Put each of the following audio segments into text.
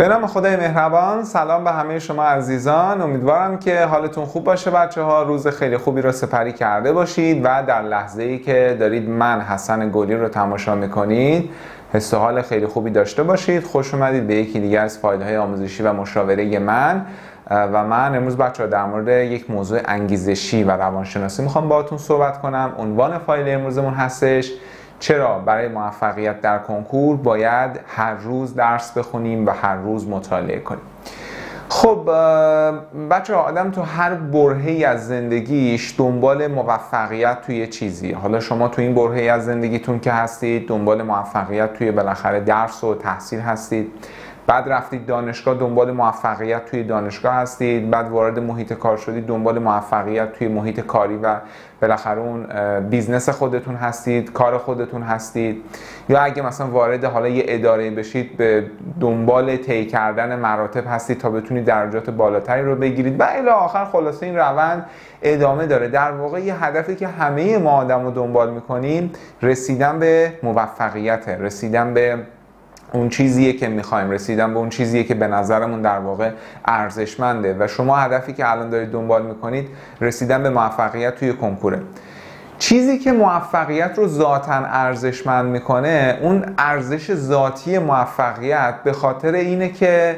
به نام خدای مهربان. سلام به همه شما عزیزان. امیدوارم که حالتون خوب باشه بچه ها. روز خیلی خوبی رو سپری کرده باشید و در لحظه ای که دارید من حسن گلی رو تماشا میکنید حس و حال خیلی خوبی داشته باشید. خوش اومدید به یکی دیگه از فایل‌های آموزشی و مشاوره من. و من امروز بچه ها در مورد یک موضوع انگیزشی و روانشناسی میخوام باهاتون صحبت کنم. عنوان فایل امروزمون هستش چرا برای موفقیت در کنکور باید هر روز درس بخونیم و هر روز مطالعه کنیم. خب بچه ها، آدم تو هر برهه‌ای از زندگیش دنبال موفقیت توی چیزی. حالا شما تو این برهه‌ای از زندگیتون که هستید دنبال موفقیت توی بالاخره درس و تحصیل هستید، بعد رفتید دانشگاه دنبال موفقیت توی دانشگاه هستید، بعد وارد محیط کار شدید دنبال موفقیت توی محیط کاری و بالاخره اون بیزنس خودتون هستید، کار خودتون هستید، یا اگه مثلا وارد حالا یه اداره بشید به دنبال طی کردن مراتب هستید تا بتونید درجات بالاتری رو بگیرید و الی آخر. خلاصه این روند ادامه داره. در واقع یه هدفی که همه ما آدم رو دنبال میکنیم رسیدن به موفقیت، رسیدن به اون چیزیه که میخوایم، رسیدن به اون چیزیه که به نظرمون در واقع ارزشمنده. و شما هدفی که الان دارید دنبال میکنید رسیدن به موفقیت توی کنکوره. چیزی که موفقیت رو ذاتاً ارزشمند میکنه اون ارزش ذاتی موفقیت به خاطر اینه که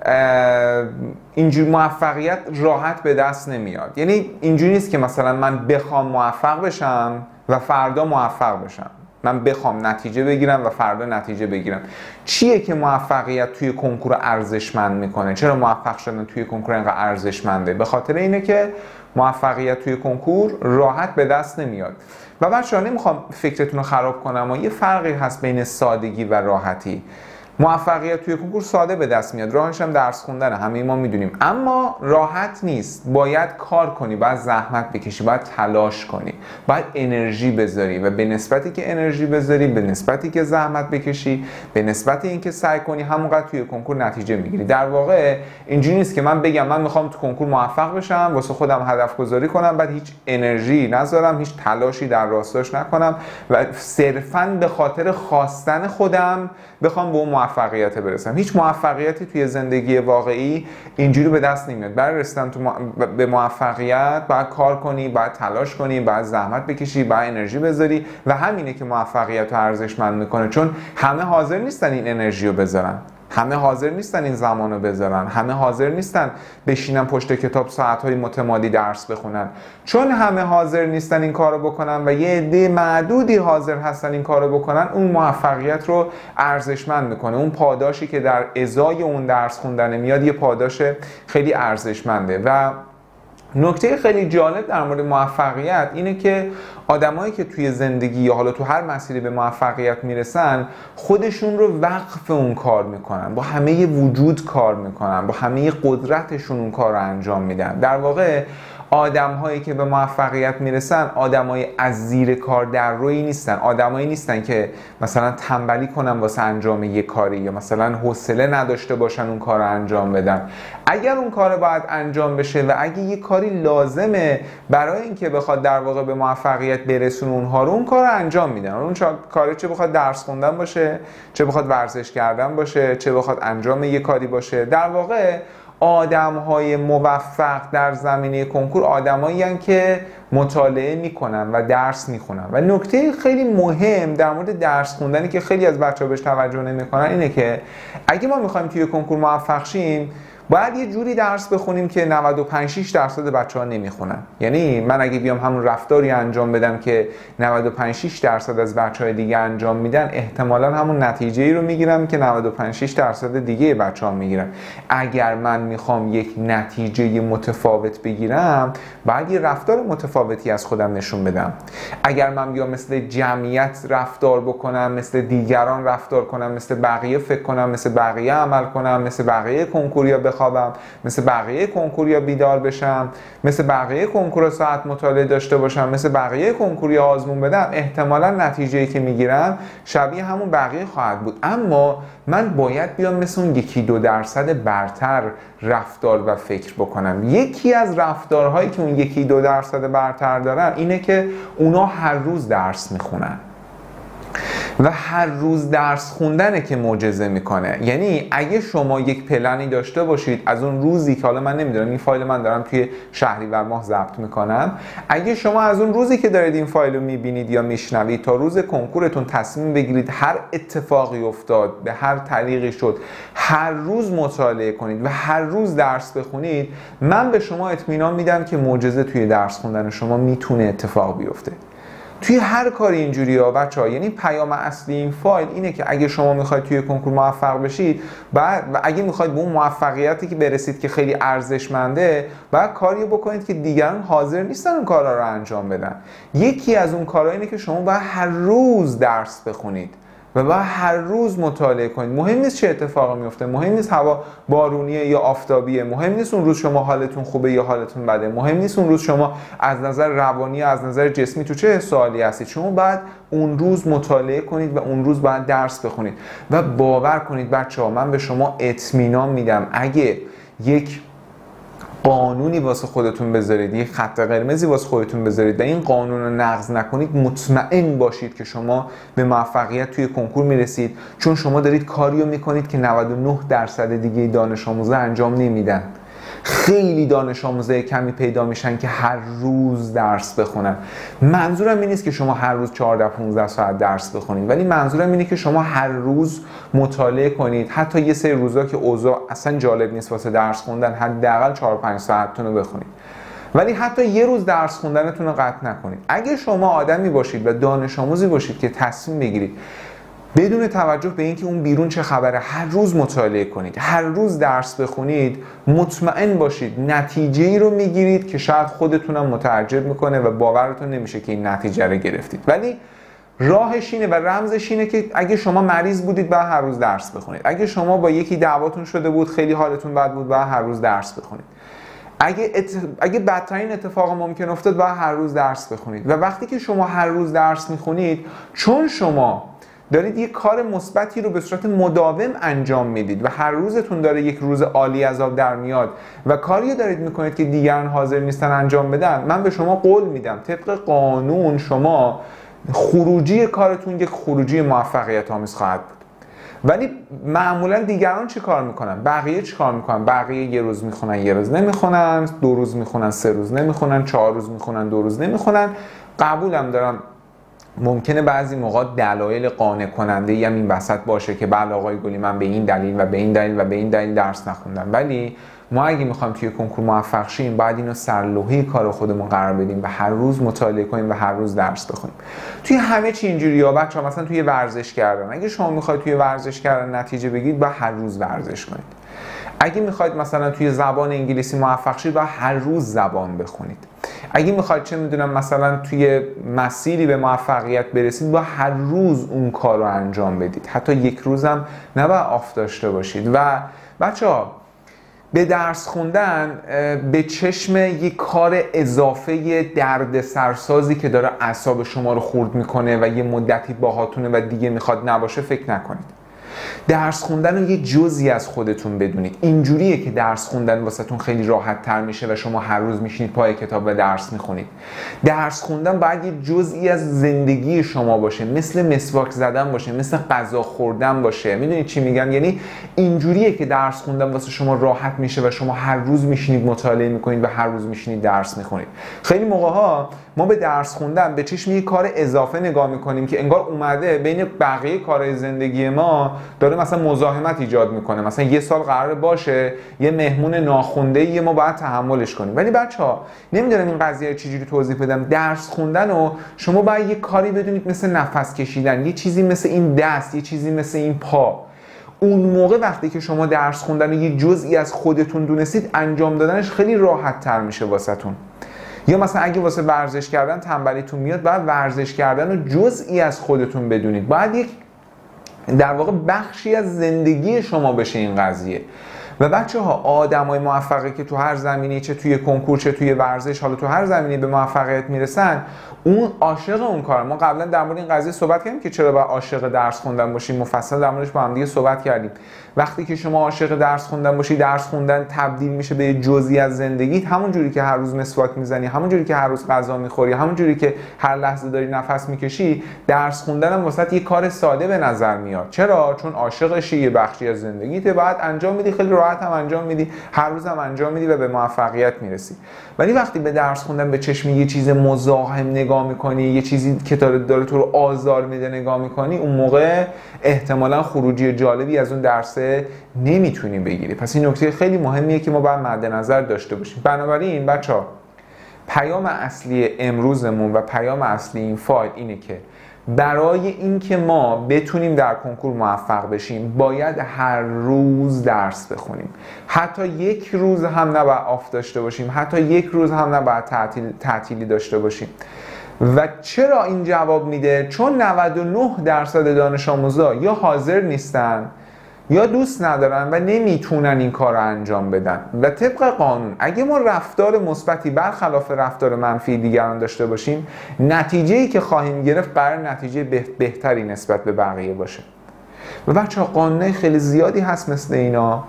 اینجور موفقیت راحت به دست نمیاد. یعنی اینجوری نیست که مثلا من بخوام موفق بشم و فردا موفق بشم، من بخوام نتیجه بگیرم و فردا نتیجه بگیرم. چیه که موفقیت توی کنکور ارزشمند میکنه؟ چرا موفق شدن توی کنکور اینقدر ارزشمنده؟ به خاطر اینه که موفقیت توی کنکور راحت به دست نمیاد. و بچه‌ها نمیخوام فکرتون رو خراب کنم اما یه فرقی هست بین سادگی و راحتی. موفقیت توی کنکور ساده به دست میاد، راهش هم درس خوندنه، همه ما میدونیم، اما راحت نیست. باید کار کنی، باید زحمت بکشی، باید تلاش کنی، باید انرژی بذاری و به نسبتی که انرژی بذاری، به نسبتی که زحمت بکشی، به نسبتی اینکه سعی کنی، همونقدر توی کنکور نتیجه میگیری. در واقع اینجوری نیست که من بگم من میخوام تو کنکور موفق بشم، واسه خودم هدف گذاری کنم، بعد هیچ انرژی نذارم، هیچ تلاشی در راستاش نکنم و صرفاً به خاطر خواستن خودم بخوام به اون موفقیت برسم. هیچ موفقیتی توی زندگی واقعی اینجوری به دست نمیاد. برای رسیدن به موفقیت باید کار کنی، باید تلاش کنی، باید زحمت بکشی، باید انرژی بذاری و همینه که موفقیت رو ارزشمند میکنه. چون همه حاضر نیستن این انرژی رو بذارن، همه حاضر نیستن این زمان رو بذارن، همه حاضر نیستن بشینن پشت کتاب ساعتهای متمادی درس بخونن. چون همه حاضر نیستن این کار رو بکنن و یه عده معدودی حاضر هستن این کار رو بکنن، اون موفقیت رو ارزشمند میکنه. اون پاداشی که در ازای اون درس خوندن میاد یه پاداش خیلی ارزشمنده. و نکته خیلی جالب در مورد موفقیت اینه که آدمایی که توی زندگی یا حالا تو هر مسیری به موفقیت میرسن خودشون رو وقف اون کار میکنن، با همه وجود کار میکنن، با همه قدرتشون اون کار رو انجام میدن. در واقع آدم‌هایی که به موفقیت میرسن آدمای از زیر کار در روی نیستن، آدمایی نیستن که مثلا تنبلی کنن واسه انجام یک کاری یا مثلا حوصله نداشته باشن اون کار رو انجام بدن. اگر اون کار باید انجام بشه و اگه یک کاری لازمه برای اینکه بخواد در واقع به موفقیت برسونه اونها رو، اون کار رو انجام میدن. اون کاری چه بخواد درس خوندن باشه، چه بخواد ورزش کردن باشه، چه بخواد انجام یک کاری باشه. در واقع آدم‌های موفق در زمینه کنکور آدمایی هستند که مطالعه میکنن و درس میخونن. و نکته خیلی مهم در مورد درس خوندنی که خیلی از بچه‌ها بهش توجه نمیکنن اینه که اگه ما میخوایم توی کنکور موفق شیم باید یه جوری درس بخونیم که 95-6% بچه‌ها نمیخونن. یعنی من اگه بیام همون رفتاری انجام بدم که 95-6% از بچه‌های دیگه انجام میدن، احتمالاً همون نتیجه‌ای رو میگیرم که 95-6% دیگه بچه‌ها میگیرن. اگر من میخوام یک نتیجه متفاوت بگیرم باید یه رفتار متفاوتی از خودم نشون بدم. اگر من بیام مثل جمعیت رفتار بکنم، مثل دیگران رفتار کنم، مثل بقیه فکر کنم، مثل بقیه عمل کنم، مثل بقیه کنکوریا بخوابم، مثل بقیه کنکوریا بیدار بشم، مثل بقیه کنکورا ساعت مطالعه داشته باشم، مثل بقیه کنکوریا آزمون بدم، احتمالاً نتیجه‌ای که میگیرم شبیه همون بقیه خواهد بود. اما من باید بیام مثل اون 1-2% برتر رفتار و فکر بکنم. یکی از رفتارهایی که اون 1-2% برتر دارن اینه که اونا هر روز درس میخونن. و هر روز درس خوندنه که معجزه میکنه. یعنی اگه شما یک پلنی داشته باشید از اون روزی که حالا من نمیدونم، این فایل من دارم توی شهریور ماه ضبط میکنم، اگه شما از اون روزی که دارید این فایل رو میبینید یا میشنوید تا روز کنکورتون تصمیم بگیرید هر اتفاقی افتاد به هر طریقی شد هر روز مطالعه کنید و هر روز درس بخونید، من به شما اطمینان میدم که معجزه توی درس خوندن شما میتونه اتفاق بیفته. توی هر کاری اینجوریه بچه‌ها. یعنی پیام اصلی این فایل اینه که اگه شما میخواید توی کنکور موفق بشید و اگه میخواید به اون موفقیتی که برسید که خیلی ارزشمنده، باید کاری بکنید که دیگران حاضر نیستن اون کارا رو انجام بدن. یکی از اون کارا اینه که شما باید هر روز درس بخونید و باید هر روز مطالعه کنید. مهم نیست چه اتفاقی میفته، مهم نیست هوا بارونیه یا آفتابیه، مهم نیست اون روز شما حالتون خوبه یا حالتون بده، مهم نیست اون روز شما از نظر روانی از نظر جسمی تو چه حالی هستید. شما باید اون روز مطالعه کنید و اون روز باید درس بخونید و باور کنید بچه‌ها، من به شما اطمینان میدم اگه یک قانونی واسه خودتون بذارید، یک خط قرمزی واسه خودتون بذارید و این قانون رو نقض نکنید، مطمئن باشید که شما به موفقیت توی کنکور میرسید، چون شما دارید کاریو میکنید که 99% دیگه دانش آموزا انجام نمیدن. خیلی دانش آموزای کمی پیدا میشن که هر روز درس بخونن. منظورم این نیست که شما هر روز 14-15 ساعت درس بخونید، ولی منظورم اینه که شما هر روز مطالعه کنید. حتی یه سری روزا که اوضاع اصلا جالب نیست واسه درس خوندن، حداقل 4-5 ساعتتون رو بخونید. ولی حتی یه روز درس خوندنتون رو قطع نکنید. اگه شما آدمی باشید و دانش آموزی باشید که تصمیم بگیرید بدون توجه به اینکه اون بیرون چه خبره هر روز مطالعه کنید، هر روز درس بخونید، مطمئن باشید نتیجه‌ای رو میگیرید که شاید خودتونم متعجب میکنه و باورتون نمیشه که این نتیجه رو گرفتید. ولی راهش اینه و رمزش اینه که اگه شما مریض بودید باید هر روز درس بخونید. اگه شما با یکی دعواتون شده بود، خیلی حالتون بد بود، باید هر روز درس بخونید. اگه بدترین اتفاق ممکن افتاد باید هر روز درس بخونید. و وقتی که شما هر روز درس میخونید، چون شما دارید یک کار مثبتی رو به صورت مداوم انجام میدید و هر روزتون داره یک روز عالی از آب در میاد و کاری دارید میکنید که دیگران حاضر نیستن انجام بدن، من به شما قول میدم طبق قانون شما خروجی کارتون یک خروجی موفقیت آمیز خواهد بود. ولی معمولا دیگران چی کار میکنن؟ بقیه چی کار میکنن؟ بقیه یه روز میخونن یه روز نمیخونن، 2 روز میخونن 3 روز نمیخونن، 4 روز میخونن 2 روز نمیخونن. قبولم دارم ممکنه بعضی موقع دلایل قانع کننده هم این وسط باشه که بله آقای گلی من به این دلیل و به این دلیل و به این دلیل درس نخوندم، ولی ما اگه میخوایم توی کنکور موفق شیم باید اینو سرلوحه کار خودمون قرار بدیم و هر روز مطالعه کنیم و هر روز درس بخونیم. توی همه چی اینجوریه بچه‌ها. مثلا توی ورزش کردن، اگه شما میخواید توی ورزش کردن نتیجه بگیرید باید هر روز ورزش کنید. اگه میخواید مثلا توی زبان انگلیسی موفق شید باید هر روز زبان بخونید. اگه میخواید چه میدونم مثلا توی مسیری به موفقیت برسید باید هر روز اون کار رو انجام بدید. حتی یک روزم نباید آف داشته باشید. و بچه‌ها به درس خوندن به چشم یک کار اضافه درد سرسازی که داره اعصاب شما رو خورد میکنه و یه مدتی باهاتونه و دیگه میخواد نباشه فکر نکنید. درس خوندن رو یه جزئی از خودتون بدونید. اینجوریه که درس خوندن واسهتون خیلی راحت تر میشه و شما هر روز میشینید پای کتاب و درس میخونید. درس خوندن باید یه جزئی از زندگی شما باشه، مثل مسواک زدن باشه، مثل غذا خوردن باشه. میدونید چی میگم؟ یعنی اینجوریه که درس خوندن واسه شما راحت میشه و شما هر روز میشینید مطالعه میکنید و هر روز میشینید درس میخونید. خیلی موقع‌ها ما به درس خوندن به چشم یه کار اضافه نگاه میکنیم که انگار اومده بین بقیه کارهای زندگی ما داره مثلا مزاحمت ایجاد میکنه. مثلا یه سال قراره باشه یه مهمون ناخونده‌ای ما باید تحملش کنیم. ولی بچه‌ها نمیدونم این قضیه رو چجوری توضیح بدم. درس خوندن رو شما باید یه کاری بدونید مثل نفس کشیدن، یه چیزی مثل این دست، یه چیزی مثل این پا. اون موقع وقتی که شما درس خوندن رو یه جزئی از خودتون دونستید، انجام دادنش خیلی راحت تر میشه واسهتون. یا مثلا اگه واسه ورزش کردن تنبلیتون میاد، باید ورزش کردن رو جزئی از خودتون بدونید. باید یک در واقع بخشی از زندگی شما بشه این قضیه. و بچه‌ها آدمای موفقی که تو هر زمینه‌ای، چه توی کنکور چه توی ورزش، حالا تو هر زمینه‌ای به موفقیت میرسن، اون عاشق اون کار. ما قبلا در مورد این قضیه صحبت کردیم که چرا باید عاشق درس خوندن باشیم، مفصل در موردش با هم دیگه صحبت کردیم. وقتی که شما عاشق درس خوندن باشی، درس خوندن تبدیل میشه به یه جزئی از زندگیت. همون جوری که هر روز مسواک میزنی، همون جوری که هر روز غذا میخوری، همون جوری که هر لحظه داری نفس میکشی، درس خوندن هم واسط یه کار ساده به نظر میاد. چرا؟ چون عاشقشی، یه بخشی از زندگیته، بعد انجام میدی، خیلی راحت هم انجام میدی، هر روز هم انجام میدی و به موفقیت میرسی. ولی وقتی به درس خوندن به چشم یه چیز مزاحم نگاه میکنی، یه چیزی که داره تو رو آزار میده نگاه میکنی، اون موقع احتمالاً خروجی جالبی از اون درس نمیتونی بگیری. پس این نکته خیلی مهمیه که ما باید مد نظر داشته باشیم. بنابراین بچه‌ها، پیام اصلی امروزمون و پیام اصلی این فایل اینه که برای اینکه ما بتونیم در کنکور موفق بشیم باید هر روز درس بخونیم. حتی یک روز هم نباید آف داشته باشیم، حتی یک روز هم نباید تعطیلی داشته باشیم. و چرا این جواب میده؟ چون 99% دانش آموزا یا حاضر نیستن یا دوست ندارن و نمیتونن این کار رو انجام بدن. و طبق قانون اگه ما رفتار مثبتی برخلاف رفتار منفی دیگران داشته باشیم، نتیجه‌ای که خواهیم گرفت قرار نتیجه بهتری نسبت به بقیه باشه. و بچه‌ها قانون خیلی زیادی هست مثل اینا.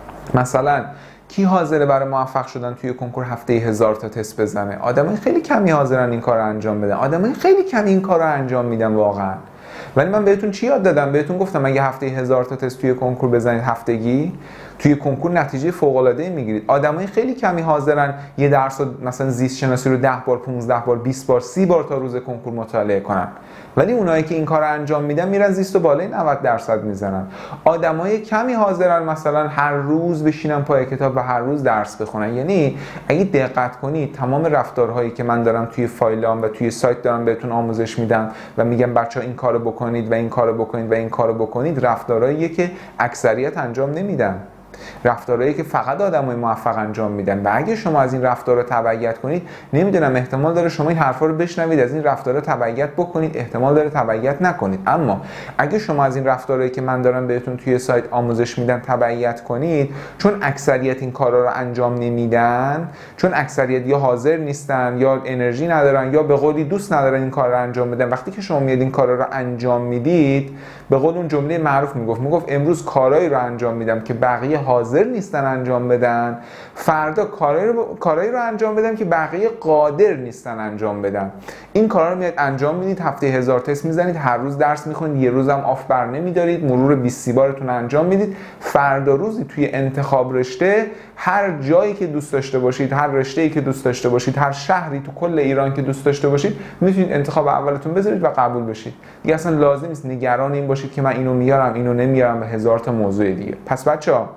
مثلا کی حاضره برای موفق شدن توی کنکور هفته 1000 تا تست بزنه؟ آدمای خیلی کمی حاضرن این کار رو انجام بدن. آدمای خیلی کمی این کار رو انجام میدن واقعا. ولی من بهتون چی یاد دادم؟ بهتون گفتم اگه هفته 1000 تا تست توی کنکور بزنید هفتگی، توی کنکور نتیجه فوق‌العاده‌ای میگیرید. آدمای خیلی کمی حاضرن یه درس مثلا زیست شناسی رو 10 بار، 15 بار، 20 بار، 30 بار تا روز کنکور مطالعه کنن. ولی اونایی که این کار رو انجام میدن میرن زیست و بالای 90% میزنن. آدمای کمی حاضرن مثلا هر روز بشینن پای کتاب و هر روز درس بخونن. یعنی اگه دقت کنید تمام رفتارهایی که من دارم توی فایلام و توی سایت دارم بهتون آموزش میدم و میگم بچه‌ها این کارو بکنید و این کارو بکنید و این کارو بکنید، رفتارهاییه که اکثریت انجام نمیدن. رفتارهایی که فقط آدمای موفق انجام میدن. و اگه شما از این رفتارها تبعیت کنید، نمیدونم احتمال داره شما این حرفا رو بشنوید، از این رفتارها تبعیت بکنید، احتمال داره تبعیت نکنید. اما اگه شما از این رفتارهایی که من دارم بهتون توی سایت آموزش میدم تبعیت کنید، چون اکثریت این کارا رو انجام نمیدن، چون اکثریت یا حاضر نیستن یا انرژی ندارن یا به قولی دوست ندارن این کار رو انجام بدن. وقتی که شما میاد این کارا رو انجام میدید، به قول اون جمله معروف میگفت امروز کارایی رو انجام میدم که بقیه حاضر نیستن انجام بدن، فردا کارایی رو انجام بدم که بقیه قادر نیستن انجام بدن. این کارا رو میاد انجام میدید، هفته 1000 تست میزنید، هر روز درس میخونید، یه روزم آف بر نمیدارید، مرور 20 بارتون انجام میدید. فردا روزی توی انتخاب رشته هر جایی که دوست داشته باشید، هر رشته‌ای که دوست داشته باشید، هر شهری تو کل ایران که دوست داشته باشید، میتونید انتخاب اولتون بذارید و قبول بشید. دیگه اصلا لازم نیست نگران این باشید که من اینو میارم اینو نمیارم و 1000 تا موضوع دیگه. پس بچه‌ها،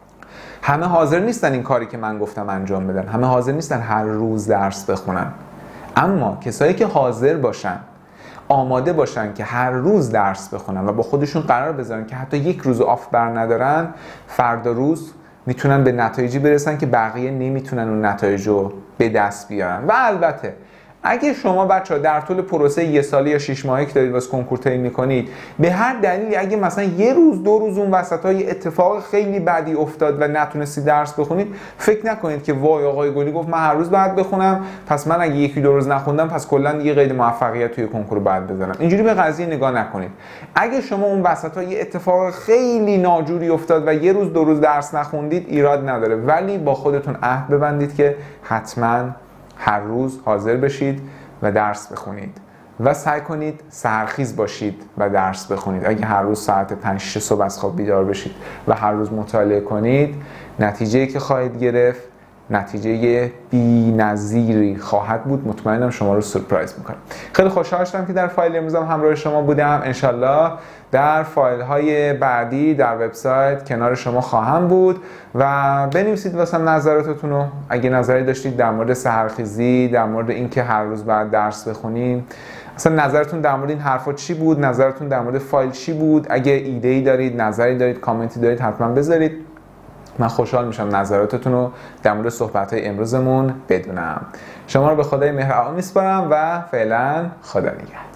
همه حاضر نیستن این کاری که من گفتم انجام بدن، همه حاضر نیستن هر روز درس بخونن. اما کسایی که حاضر باشن، آماده باشن که هر روز درس بخونن و با خودشون قرار بذارن که حتی یک روز آف بر ندارن، فردا روز میتونن به نتایجی برسن که بقیه نمیتونن اون نتایج رو به دست بیارن. و البته اگه شما بچه‌ها در طول پروسه 1 ساله یا 6 ماهه که دارید واسه کنکور طی می‌کنید، به هر دلیلی اگه مثلا یه روز 2 روز اون وسطا یه اتفاق خیلی بدی افتاد و نتونستید درس بخونید، فکر نکنید که وای آقای گلی گفت من هر روز باید بخونم، پس من اگه 1-2 روز نخوندم پس کلا دیگه قید موفقیت توی کنکور باید بزنم. اینجوری به قضیه نگاه نکنید. اگه شما اون وسطا یه اتفاق خیلی ناجوری افتاد و یه روز 2 روز درس نخوندید، ایراد نداره، ولی با خودتون عهد ببندید که حتما هر روز حاضر بشید و درس بخونید و سعی کنید سحرخیز باشید و درس بخونید. اگه هر روز ساعت 5-6 صبح از خواب بیدار بشید و هر روز مطالعه کنید، نتیجه‌ای که خواهید گرفت نتیجه بی‌نظیری خواهد بود. مطمئنم شما رو سورپرایز می‌کنه. خیلی خوشحال شدم که در فایل امروزم همراه شما بودم. انشالله در فایل‌های بعدی در وبسایت کنار شما خواهم بود و بنویسید واسم نظراتتون رو. اگه نظری داشتید در مورد سحرخیزی، در مورد اینکه هر روز باید درس بخونیم، اصلا نظرتون در مورد این حرفا چی بود، نظرتون در مورد فایل چی بود، اگه ایده‌ای دارید، نظری دارید، کامنتی دارید، حتما بذارید. من خوشحال میشم نظراتتون رو در مورد صحبت‌های امروزمون بدونم. شما رو به خدای مهربان میسپارم و فعلا خدا نگهدار.